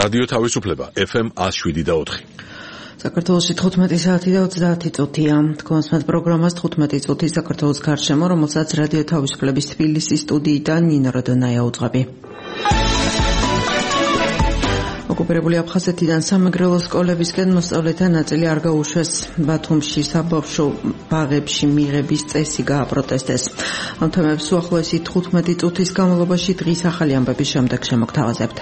რადიო თავისუფლება FM 107.4. საქართველოში 15 საათი და 30 წუთია. თქვენს პროგრამას 15 წუთი საქართველოს გარშემო, რომელსაც რადიო თავისუფლების თბილისის სტუდიიდან ნინო როდონაია უძღვები. ოკუპირებული აფხაზეთიდან სამეგრელო სკოლებისკენ მოსწავლეთა ნაწილი არ გაუშვეს. ბათუმში საბავშვო ბაღებში მიღების წესი გააპროტესტეს. ამ თემებს უახლოესი 15 წუთის განმავლობაში დღის ახალი ამბების შემდეგ შემოგთავაზებთ.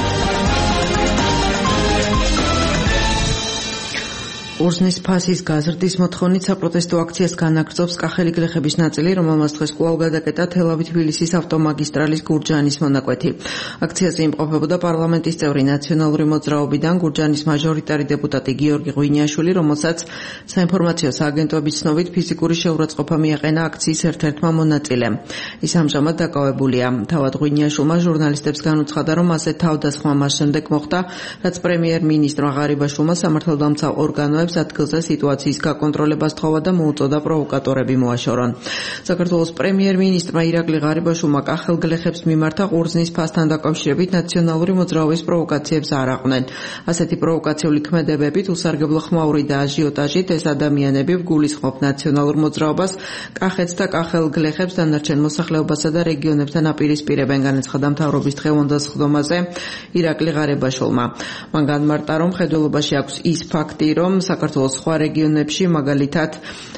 ურზნის ფასის გაზრდის მოთხოვნით საპროტესტო აქციას განაგრძობს კახელი გლეხების ნაწილი, რომელმაც დღეს კვლავ გადაკეტა თელავი-თბილისის ავტომაგისტრალის გურჯაანის მონაკვეთი. აქციაზე იმყოფებოდა პარლამენტის წევრი ნაციონალური მოძრაობიდან გურჯაანის მაჟორიტარი დეპუტატი გიორგი ღვინიაშვილი, რომელსაც საინფორმაციო სააგენტოების ცნობით ფიზიკური შეურაცხყოფა მიაყენა აქციის ერთ-ერთმა მონაწილემ. ის ამჟამად დაკავებულია. თავად ღვინიაშვილმა ჟურნალისტებს განუცხადა, რომ ასე თავდასხმა მას შემდეგ მოხდა, რაც პრემიერ-მინისტრმა ღარიბაშვილმა სამართალდამცავ ორგანოებს ადგილზე სიტუაციის გაკონტროლებას თხოვა და მოუწოდა პროვოკატორები მოაშორონ. საქართველოს პრემიერ-მინისტრმა ირაკლი ღარიბაშვილმა კახელ გლეხებს მიმართა ყურძნის ფასთან დაკავშირებით ნაციონალური მოძრაობის პროვოკაციებს არ აყვნენ. ასეთი პროვოკაციული ქმედებებით უსარგებლო ხმაური და აჟიოტაჟით ეს ადამიანები გულისხმობ ნაციონალურ მოძრაობას, კახეთს და კახელ გლეხებს დანარჩენ მოსახლეობასა და რეგიონებთან აპირისპირებენ, განაცხადა მთავრობის დღევანდელ სხდომაზე ირაკლი ღარიბაშვილმა. მან განმარტა, რომ ხედველობაში აქვს ის ფაქტი, რომ საქართველოს სხვა რეგიონებში მაგალითად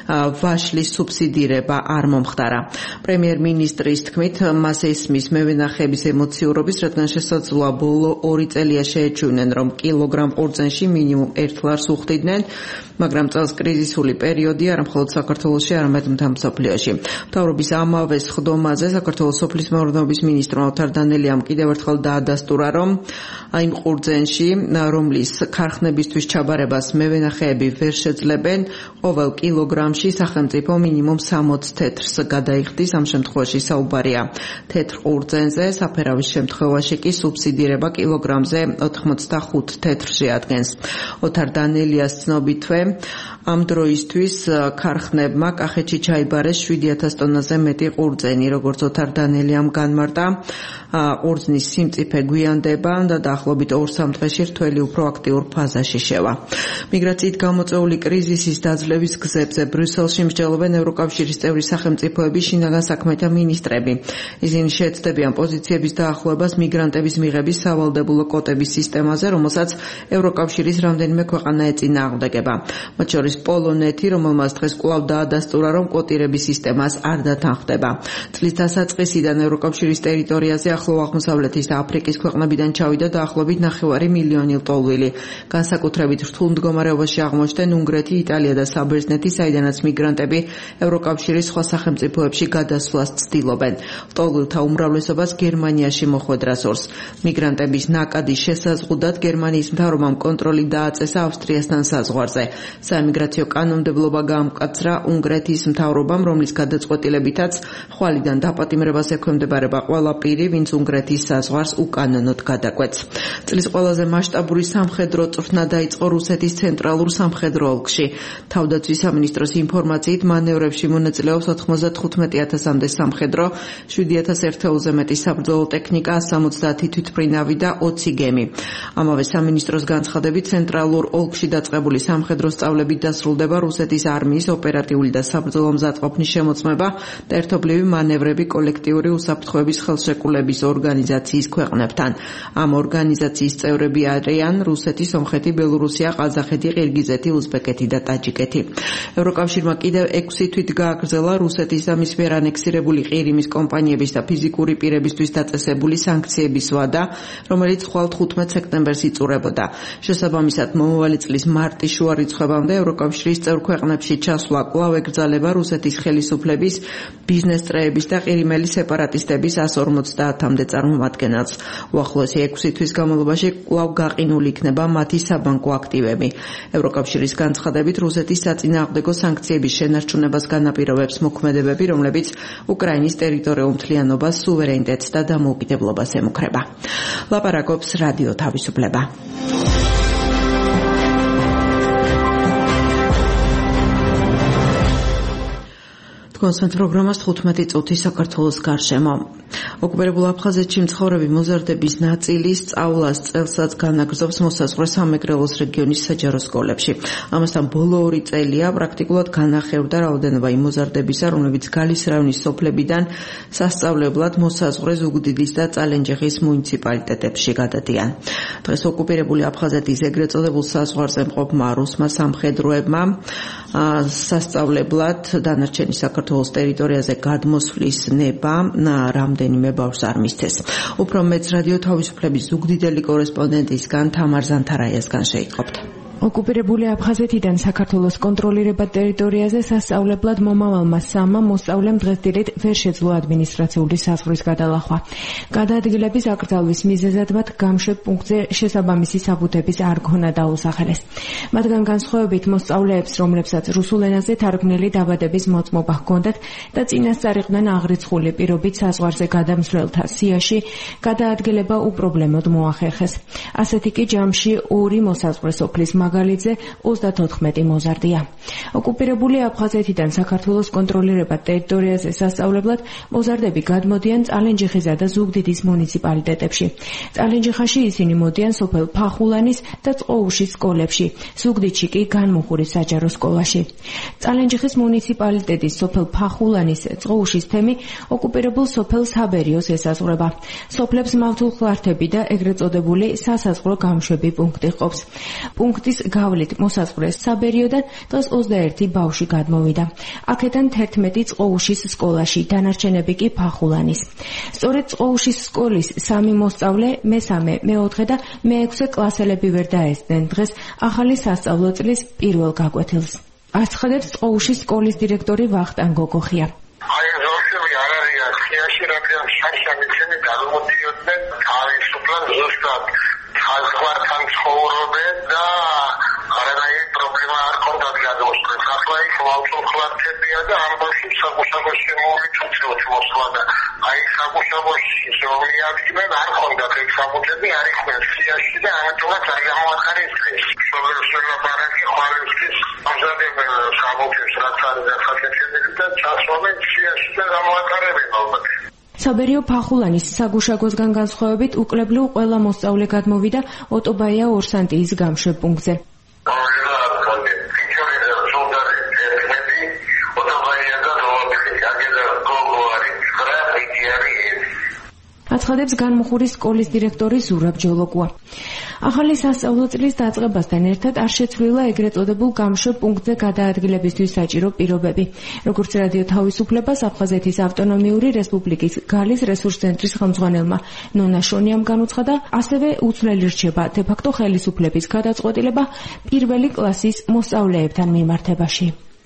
ვაშლის სუბსიდირება არ მომხდარა. პრემიერ-მინისტრის თქმით, მას ესმის მევენახეების ემოციურობის, რადგან შესაძლოა ბოლო 2 წელია შეეჩვენენ, რომ კილოგრამ ყურძენში მინიმუმ 1 ლარს უხდიდნენ, მაგრამ წელს კრიზისული პერიოდი არა მხოლოდ საქართველოში, არამედ მთელ მსოფლიოში. მთავრობის ამავე სხდომაზე საქართველოს სოფლის მეურნეობის მინისტრმა ოთარ დანელიამ კიდევ ერთხელ დაადასტურა, რომ იმ ყურძენში, რომლის ქარხნებისთვის ჩაბარებას მევენახეები ვერ შეძლებენ, ყოველ კილოგრამში სახელმწიფო მინიმუმ 60 თეთრს გადაიხდის. ამ შემთხვევაში საუბარია თეთრ ყურძენზე, საფერავის შემთხვევაში კი სუბსიდირება კილოგრამზე 85 თეთრს შეადგენს. ოთარ დანელიას ცნობითვე ამ დროისთვის ქარხნებმა კახეთში ჩაიბარეს 7000 ტონაზე მეტი ყურძენი. როგორც ოთარ დანელიამ განმარტა, ყურძნის სიმწიფე გვიანდება და დაახლოებით 2-3 დღეში რთველი უფრო აქტიურ ფაზაში შევა. მიგრაციით გამოწვეული კრიზისის დაძლევის გზებზე ბრიუსელში მსჯელობენ ევროკავშირის წევრი სახელმწიფოები, შინაგან საქმეთა მინისტრები. ისინი შეეცდებიან პოზიციების დაახლოებას მიგრანტების მიღების სავალდებულო კვოტების სისტემაზე, რომელსაც ევროკავშირის რამდენიმე ქვეყანა ეწინააღმდეგება. მათ შორის პოლონეთი, რომელმაც დღეს კვლავ დაადასტურა, რომ კვოტირების სისტემას არ დათანხმდება. წლის დასაწყისიდან ევროკავშირის ტერიტორიაზე ახლო აღმოსავლეთის და აფრიკის ქვეყნებიდან ჩავიდა დაახლოებით 9 მილიონი ლტოლვილი. განსაკუთრებით რთულ მდგომარეობაში აღმოჩნდნენ უნგრეთი, იტალია და საბერძნეთი, საიდანაც მიგრანტები ევროკავშირის სხვა სახელმწიფოებში გადასვლას ცდილობენ. ლტოლვილთა უმრავლესობას გერმანიაში მოხვედრა სურს. მიგრანტების ნაკადის შესაზღუდად გერმანიის მთავრობამ კონტროლი დააწესა ავსტრიასთან საზღვარზე. საემიგრაციო კანონმდებლობა გაამკაცრა უნგრეთის მთავრობამ, რომლის გადაწყვეტილებითაც ხვალიდან დაპატიმრებას ექვემდებარება ყველა პირი, ვინც უნგრეთის საზღვარს უკანონოდ გადაკვეთს. წლის ყველაზე მასშტაბური სამხედრო წვრთნა დაიწყო რუსეთის ცენტრალურ სამხედრო ოლქში. თავდაცვის სამინისტროს ინფორმაციით მანევრებში მონაწილეობს 95,000-მდე სამხედრო, 7,000 ერთეულზე მეტი საბრძოლო ტექნიკა, 70 თვითმფრინავი და 20 გემი. ამავე სამინისტროს განცხადებით, ცენტრალურ ოლქში დაწყებული სამხედრო სწავლებით დასრულდება რუსეთის არმიის ოპერატიული და საბრძოლო მზადყოფნის შემოწმება და ერთობლივი მანევრები კოლექტიური უსაფრთხოების ხელშეკრულების ორგანიზაციის ქვეყნებთან. ამ ორგანიზაციის წევრები არიან რუსეთი, სომხეთი, ბელორუსია, ყაზახეთი, ყირგიზეთი, უზბეკეთი და ტაჯიკეთი. ევროკავშირმა კიდევ 6 თვით გააგრძელა რუსეთის და მის მიერ ანექსირებული ყირიმის კომპანიების და ფიზიკური პირებისთვის დაწესებული სანქციების ვადა, რომელიც ხვალ 15 სექტემბერს იწურებოდა. შესაბამისად, მომავალი წლის მარტის შუა რიცხვებამდე ევროკავშირის წევრ ქვეყნებში ჩასვლა კვლავ ეკრძალება რუსეთის ხელისუფლების, ბიზნეს წრეების და ყირიმელი სეპარატისტების 150-მდე წარმომადგენელს. უახლოესი 6 თვის განმავლობაში კვლავ გაყინული იქნება მათი საბანკო აქტივები. ევროკავშირის განცხადებით, რუსეთის საწინააღმდეგო სანქციების შენარჩუნებას განაპირობებს მოქმედებები, რომლებიც უკრაინის ტერიტორიულ მთლიანობას, სუვერენიტეტს და დამოუკიდებლობას ემუქრება. ლაპარაკობს რადიო თავისუფლება. კონსტანტ პროგრამას 15 წუთი საქართველოს გარშემო. ოკუპირებულ აფხაზეთში მცხოვრები მოზარდების ნაწილი სწავლას წელსაც განაგრძობს მოსაზღვრე სამეგრელოს რეგიონის საჯარო სკოლებში. ამასთან ბოლო 2 წელია პრაქტიკულად განახევდა რაოდენობა იმ მოზარდებისა, რომლებიც გალის რაიონის სოფლებიდან სასწავლებლად მოსაზღვრე ზუგდიდის და წალენჯიხის მუნიციპალიტეტებში გადადიან. დღეს ოკუპირებული აფხაზეთის ეგრეთ წოდებულ საზღვარზე მყოფმა რუსმა სამხედროებმა სასწავლებლად დანარჩენი საქართველოს ტერიტორიაზე გადმოსვლის ნება რამდენიმე ბავშვს არ მისცეს. უფრო მეც რადიო თავისუფლების ზუგდიდელი კორესპონდენტისგან თამარ ზანთარაიასგან შეიყოფთ. ოკუპირებული აფხაზეთიდან საქართველოს კონტროლირებად ტერიტორიაზე სასწავლებლად მომავალმა სამმა მოსწავლემ დღეს დილით ვერ შეძლო ადმინისტრაციული საზღვრის გადალახვა. გადაადგილების აკრძალვის მიზეზად მათ გამშვებ პუნქტზე შესაბამისი საბუთების არ ქონა დაუსახელეს. მათგან განსხვავებით მოსწავლეებს, რომლებსაც რუსულ ენაზე თარგმნილი დაბადების მოწმობა ჰქონდათ და წინასწარ იყვნენ აღრიცხული პირობით საზღვარზე გადამსვლელთა სიაში, გადაადგილება უპრობლემოდ მოახერხეს. ასეთი კი ჯამში 2 მოსაზღვრე სოფლის მაგალითზე 34 მოზარდია. ოკუპირებული აფხაზეთიდან საქართველოს კონტროლირებად ტერიტორიაზე სასწავლებლად მოზარდები გადმოდიან წალენჯიხისა და ზუგდიდის მუნიციპალიტეტებში. წალენჯიხაში ისინი მოდიან სოფელ ფახულანის და წყოუშის სკოლებში, ზუგდიდში კი განმუხურის საჯარო სკოლაში. წალენჯიხის მუნიციპალიტეტის სოფელ ფახულანის წყოუშის თემი ოკუპირებულ სოფელ საბერიოს ესაზღვრება. სოფლებს მავთულხლართები და ეგრეთ წოდებული სასაზღვრო გამშვები პუნქტი ჰყოფს. პუნქტის გავლით მოსაზღვრე საბერიოდან დღეს 21 ბავშვი გადმოვიდა. აქედან 11 წყოუშის სკოლაში, დანარჩენები კი ფახულანის. სწორედ წყოუშის სკოლის 3 მოსწავლე მე-3, მე-4 და მე-6 კლასელები ვერ დაესწნენ დღეს ახალი სასწავლო წლის პირველ გაკვეთილს. აცხადებს წყოუშის სკოლის დირექტორი ვახტანგ გოგოხია. საზღვართან ცხოვრობენ და არანაირი პრობლემა არ ქონდათ გადმოსვლას. ახლა ის მავთულხლართებია და ამ ბავშვებს საგუშაგოში მოვიწუწოთ მოსვლა და აი საგუშაგოში ზომიადგნენ არ ქონდათ ეს საბუთები არ იყვნენ სიაში და ამიტომაც არ გამოაცხარეს. სოლიუსიონა ბარაკი ხვალისთვის ამზადებენ საბუთებს რაც არის ახალგაზრდები და ჩასვენ სიაში და გამოაცხარებენ ალბათ. საბერიო ფახულანის საგუშაგოსგან განსხვავებით უკლებლივ ყველა მოსწავლე გადმოვიდა ოტობაია ორსანტიის გამშვებ პუნქტზე. აცხადებს განმუხურის სკოლის დირექტორი ზურაბ ჯოლოგუა. ახალი სასწავლო წლის დაწყებასთან ერთად არ შეცვლილა ეგრეთ წოდებულ გამშვებ პუნქტზე გადაადგილებისთვის საჭირო პირობები. როგორც რადიო თავისუფლებას აფხაზეთის ავტონომიური რესპუბლიკის გალის რესურს ცენტრის ხელმძღვანელმა ნონა შონიამ განუცხადა, ასევე უცვლელი რჩება დე-ფაქტო ხელისუფლების გადაწყვეტილება პირველი კლასის მოსწავლეებთან მიმართებაში.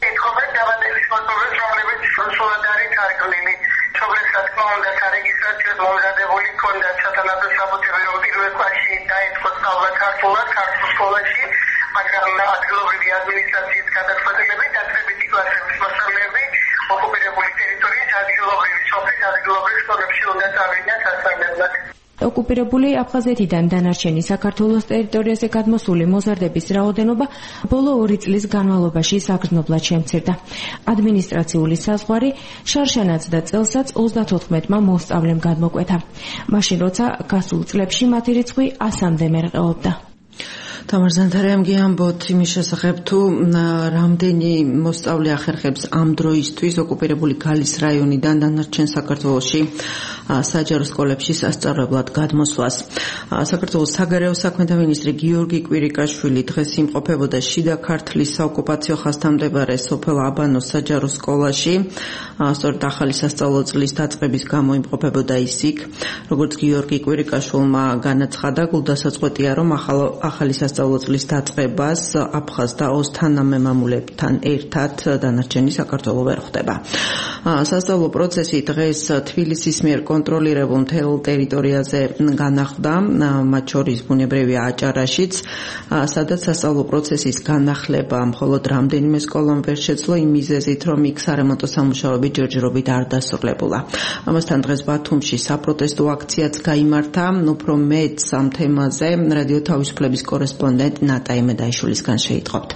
მომზადებული კონდათ სათანადო საბუთები რომ პირველ კლასში დაიწყო სწავლა ქართულად, ქართულ სკოლაში, მაგრამ ადგილობრივი ადმინისტრაციის გადაწყვეტილებით დაწყებითი კლასების მოსწავლეები ოკუპირებული ტერიტორიის ადგილობრივი სოფლის ადგილობრივ სკოლებში უნდა წავიდნენ სასწავლებლად. ოკუპირებული აფხაზეთიდან დანარჩენი საქართველოს ტერიტორიაზე გადმოსული მოზარდების რაოდენობა ბოლო 2 წლის განმავლობაში საგრძნობლად შემცირდა. ადმინისტრაციული საზღვარი შარშანაც და წელსაც 34-მა მოსწავლემ გადმოკვეთა. მაშინ როცა გასულ წლებში მათი რიცხვი 100-მდე მერყეობდა. თამარ ზანთარაიამ გიამბოთ იმის შესახებ თუ რამდენი მოსწავლე ახერხებს ამ დროისთვის ოკუპირებული გალის რაიონიდან დანარჩენ საქართველოში საჯარო სკოლებში სასწავლებლად გადმოსვლას. საქართველოს საგარეო საქმეთა მინისტრი გიორგი კვირიკაშვილი დღეს იმყოფებოდა შიდა ქართლის საოკუპაციო ხაზთან მდებარე სოფელ აბანოს საჯარო სკოლაში. სწორედ ახალი სასწავლო წლის დაწყების გამო იმყოფებოდა ის იქ. როგორც გიორგი კვირიკაშვილმა განაცხადა, გულდასაწყვეტია, რომ ახალი სასწავლო წლის დაწყებას აფხაზ და ოს თანამემამულებთან ერთად დანარჩენი საქართველო ვერ ხვდება. სასწავლო პროცესი დღეს თბილისის მიერ კონტროლირებულ მთელ ტერიტორიაზე განახლდა, მათ შორის ბუნებრივია აჭარაშიც, სადაც სასწავლო პროცესის განახლება მხოლოდ რამდენიმე სკოლამ ვერ შეძლო იმ მიზეზით, რომ იქ სარემონტო სამუშაოები ჯერჯერობით არ დასრულებულა. ამასთან დღეს ბათუმში საპროტესტო აქციაც გაიმართა. უფრო მეტ ამ თემაზე რადიო თავისუფლების კორესპონდენტ ნატა იმედაიშვილისგან შეიტყობთ.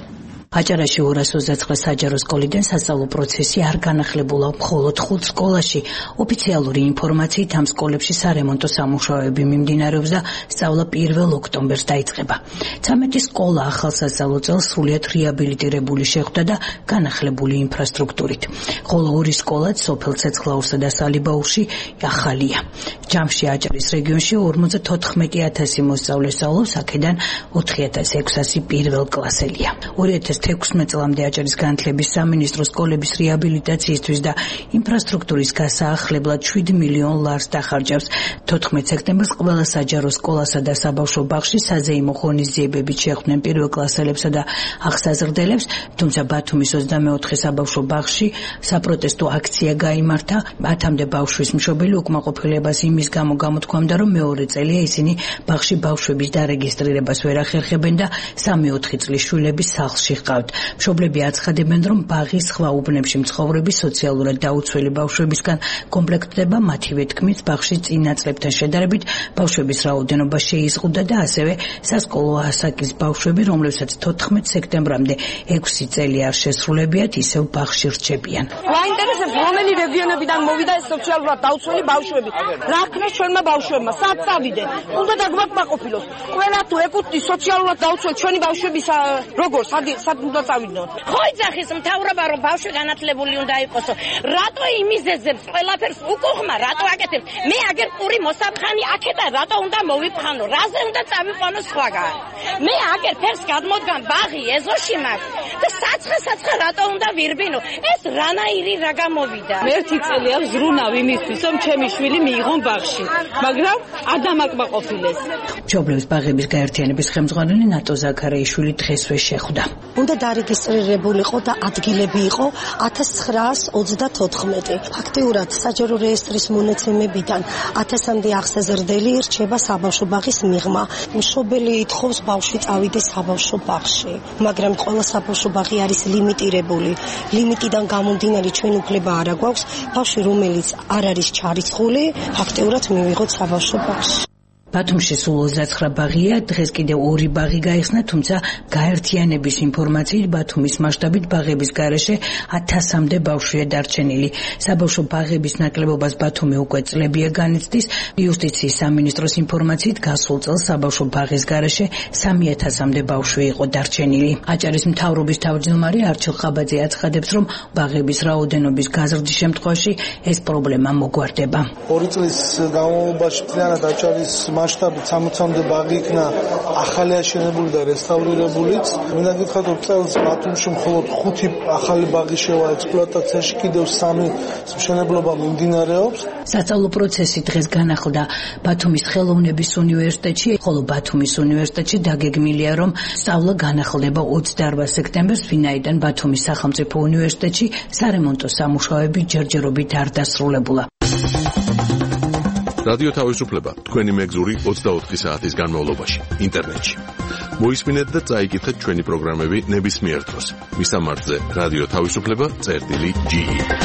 აჭარაში 229 საჯარო სკოლიდან სასწავლო პროცესი არ განახლებულა, მხოლოდ 5 სკოლაში. ოფიციალური ინფორმაციით ამ სკოლებში სარემონტო სამუშაოები მიმდინარეობს და სწავლა 1 ოქტომბერს დაიწყება. 13 სკოლა ახალ სასწავლო წელს სრულიად რეაბილიტირებული შეხვდა და განახლებული ინფრასტრუქტურით. ხოლო 2 სკოლაც სოფელ ცეცხლაურსა და სალიბაურში ახალია. ჯამში აჭარის რეგიონში 54,000 მოსწავლე სწავლობს, აქედან 4,600 პირველ კლასელია. 2016 წლამდე აჭარის განათლების სამინისტრო სკოლების რეაბილიტაციისთვის და ინფრასტრუქტურის გასაახლებლად 7 მილიონ ლარს დახარჯავს. 14 სექტემბერს ყველა საჯარო სკოლასა და საბავშვო ბაღში საზეიმო ღონისძიებებით შეხვდნენ პირველ კლასელებსა და აღსაზრდელებს, თუმცა ბათუმის 24 საბავშვო ბაღში საპროტესტო აქცია გაიმართა. 10-მდე ბავშვის მშობელი უკმაყოფილებას იმის გამო გამოთქვამდა, რომ მეორე წელია ისინი ბაღში ბავშვების დარეგისტრირებას ვერ ახერხებენ და 3-4 წლის შვილები სახლში ჰყავთ. მშობლები აცხადებენ, რომ ბაღის სხვა უბნებში მცხოვრები სოციალურად დაუცველი ბავშვებისგან კომპლექტდება, მათივე თქმით, ბაღში წინა წლებთან შედარებით ბავშვების რაოდენობა შეიზღუდა და ასევე სასკოლო ასაკის ბავშვები, რომლებსაც 14 სექტემბრამდე 6 წელი არ შესრულებიათ, ისევ ბაღში რჩებიან. Გვაინტერესებს, რომელი რეგიონებიდან მოვიდა ეს სოციალურად დაუცველი ბავშვები. რა ქნეს ჩვენმა ბავშვებმა, სად წავიდნენ? უნდა დაგვაკმაყოფილოს. ყველა თუ ეკუთვნის სოციალურად დაუცველი ჩვენი ბავშვების როგორ სად უნდა წავიდნენ? ხო იძახის მთავრობა, რომ ბავშვი განათლებული უნდა იყოსო. რატო იმიზეძებს ყველაფერს უკუღმა, რატო აკეთებს? მე აგერ პური მოსამხანი აქედა, რატო უნდა მოვიფხანო? რაზე უნდა წავიყვანო სხვაგან? მე აგერ ფერს გადმოდგან ბაღი ეზოში მაქვს და საცხე რატო უნდა ვირბინო? ეს რანაირი რა გამოვიდა? მე 1 წელია ვზრუნავ იმისთვის, რომ ჩემი შვილი მიიღონ ბაღში, მაგრამ არ დამაკმაყოფილეს. მშობლების ბაღების გაერთიანების ხელმძღვანელი ნატო ზაქარიაშვილი დღესვე შეხვდა. უნდა დარეგისტრირებულიყო და ადგილები იყო 1924. ფაქტიურად საჯარო რეესტრის მონაცემებიდან 1000-მდე აღსაზრდელი რჩება საბავშვო ბაღის მიღმა. მშობელი ითხოვს ბავშვი წავიდეს საბავშვო ბაღში, მაგრამ ყველა საბავშვო ბაღი არის ლიმიტირებული. ლიმიტიდან გამომდინარე ჩვენ უფლება არ აქვს ბავშვი, რომელიც არ არის ჩარიცხული, ფაქტიურად მივიღოთ საბავშვო ბაღში. ბათუმში სულ 29 ბაღია, დღეს კიდევ 2 ბაღი გაიხსნა, თუმცა გაერთიანების ინფორმაციით ბათუმის მასშტაბით ბაღების გარეშე 1000-მდე ბავშვია დარჩენილი. საბავშვო ბაღების ნაკლებობას ბათუმი უკვე წლებია განიცდის. იუსტიციის სამინისტროს ინფორმაციით გასულ წელს საბავშვო ბაღის გარეშე 3000-მდე ბავშვი იყო დარჩენილი. აჭარის მთავრობის თავმჯდომარე არჩილ ხაბაძე აცხადებს, რომ ბაღების რაოდენობის გაზრდის შემთხვევაში ეს პრობლემა მოგვარდება. 2 წლის განმავლობაში მთლიანად აჭარის მასშტაბით 60-მდე ბაღი იქნა ახალი აშენებული და რესტავრირებულიც. მინდა გითხრათ, რომ წელს ბათუმში მხოლოდ 5 ახალი ბაღი შევა ექსპლუატაციაში, კიდევ 3 მშენებლობა მიმდინარეობს. სასწავლო პროცესი დღეს განახლდა ბათუმის ხელოვნების უნივერსიტეტში, ხოლო ბათუმის უნივერსიტეტში დაგეგმილია, რომ სწავლა განახლდება 28 სექტემბერს, ვინაიდან ბათუმის სახელმწიფო უნივერსიტეტში სარემონტო სამუშაოები ჯერჯერობით არ დასრულებულა. რადიო თავისუფლება, თქვენი მეგზური 24 საათის განმავლობაში, ინტერნეტში. მოისმინეთ და წაიკითხეთ ჩვენი პროგრამები ნებისმიერ დროს. მისამართზე რადიო თავისუფლება.ge.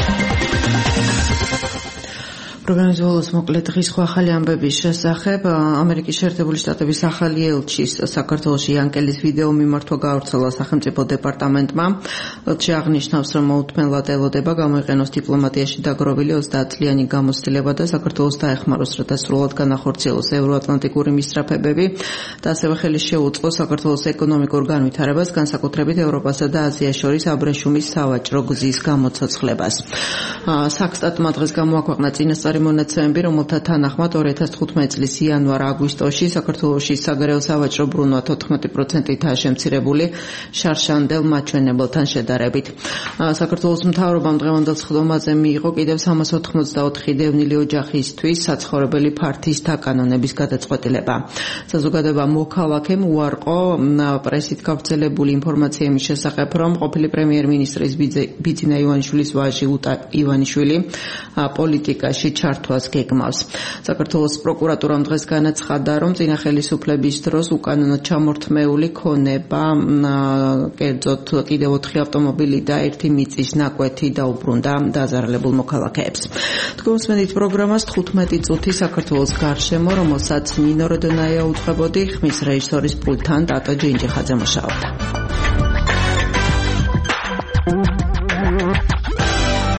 პროგრამის ბოლოს მოკლედ დღის სხვა ახალი ამბების შესახებ. ამერიკის შეერთებული შტატების ახალი ელჩის საქართველოში იანკელის ვიდეო მიმართვა გაავრცელა სახელმწიფო დეპარტამენტმა. ელჩი აღნიშნავს, რომ მოუთმენლად ელოდება გამოიყენოს დიპლომატიაში დაგროვილი 30 წლიანი გამოცდილება და საქართველოს დაეხმაროს, რათა სრულად განახორციელოს ევროატლანტიკური მისწრაფებები და ასევე ხელი შეუწყოს საქართველოს ეკონომიკურ განვითარებას, განსაკუთრებით ევროპასა და აზიას შორის აბრეშუმის სავაჭრო გზის გამოცოცხლებას. საქსტატმა დღეს გამოაქვეყნა წინასწარი მონაცემები, რომელთა თანახმად 2015 წლის იანვარ-აგვისტოში საქართველოში საგარეო სავაჭრო ბრუნვა 14%-ით შემცირებული შარშანდელ მაჩვენებელთან შედარებით. საქართველოს მთავრობამ დღევანდელ სხდომაზე მიიღო კიდევ 384 დევნილი ოჯახისთვის საცხოვრებელი ფართის დაკანონების გადაწყვეტილება. საზოგადოება მოქალაქემ უარყო პრესით გავრცელებული ინფორმაცია იმის შესახებ, რომ ყოფილი პრემიერ-მინისტრის ბიძინა ივანიშვილის ვაჟი უტა ივანიშვილი პოლიტიკაში ჩართვას გეგმავს. საქართველოს პროკურატურამ დღეს განაცხადა, რომ წინა ხელისუფლების დროს უკანონოდ ჩამორთმეული ქონება, კერძოდ კიდევ 4 ავტომობილი და 1 მიწის ნაკვეთი დაუბრუნდა დაზარალებულ მოქალაქეებს. თქვენსმენით პროგრამას 15 წუთი საქართველოს გარშემო, რომელსაც ნინო როდონაია უძღვებოდი, ხმის რეჟისორის პულტთან ტატო ჯინჯიხაძე მუშაობდა.